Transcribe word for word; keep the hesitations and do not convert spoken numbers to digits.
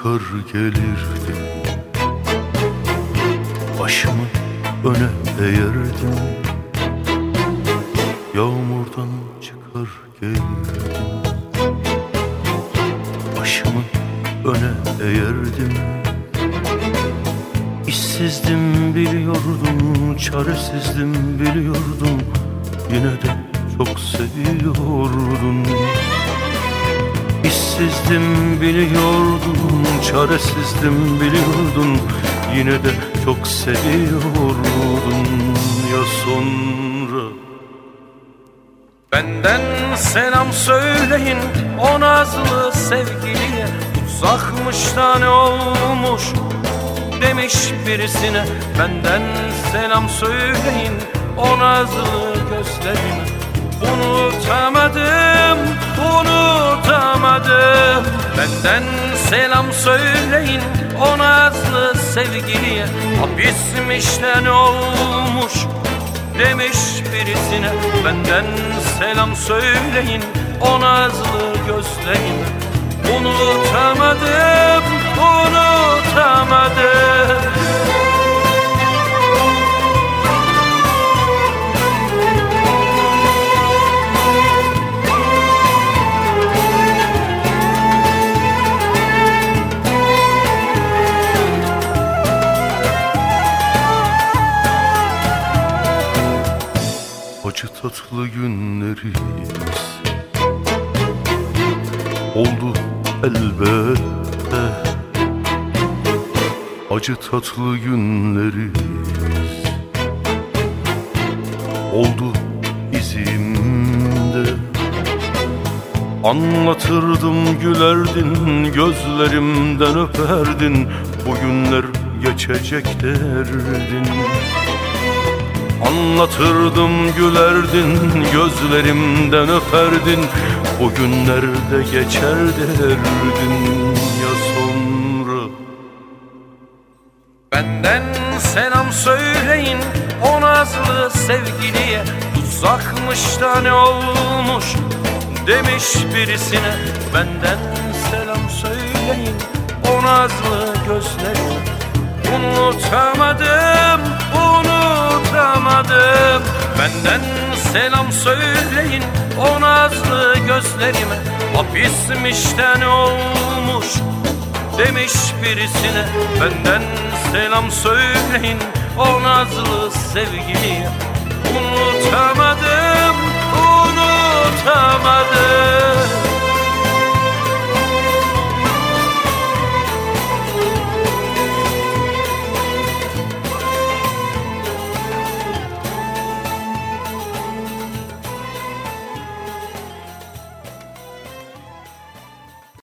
çıkar gelirdim, başımı öne eğerdim. Yağmurdan çıkar gelirdim, başımı öne eğerdim. İşsizdim biliyordum, çaresizdim biliyordum, yine de çok seviyordum. İşsizdim biliyordum, çaresizdim biliyordum, yine de çok seviyordum. Ya sonra benden selam söyleyin o nazlı sevgiliye, uzakmış da ne olmuş demiş birisine. Benden selam söyleyin o nazlı gözlerine, unutamadım, unutamadım. Benden selam söyleyin o nazlı sevgiliye, hapismiş de ne olmuş demiş birisine. Benden selam söyleyin o nazlı gözlerine, unutamadım, unutamadım. Acı tatlı günlerimiz oldu elbette, acı tatlı günlerimiz oldu izimde. Anlatırdım gülerdin, gözlerimden öperdin, bugünler geçecek derdin. Anlatırdım gülerdin, gözlerimden öperdin, bugünlerde geçer derdin. Ya sonra benden selam söyleyin o nazlı sevgiliye, uzakmış da ne olmuş demiş birisine. Benden selam söyleyin o nazlı gözlerine, unutamadım, unutamadım. Benden selam söyleyin o nazlı gözlerime, hapismiş de ne olmuş demiş birisine. Benden selam söyleyin o nazlı sevgiliye, unutamadım, unutamadım.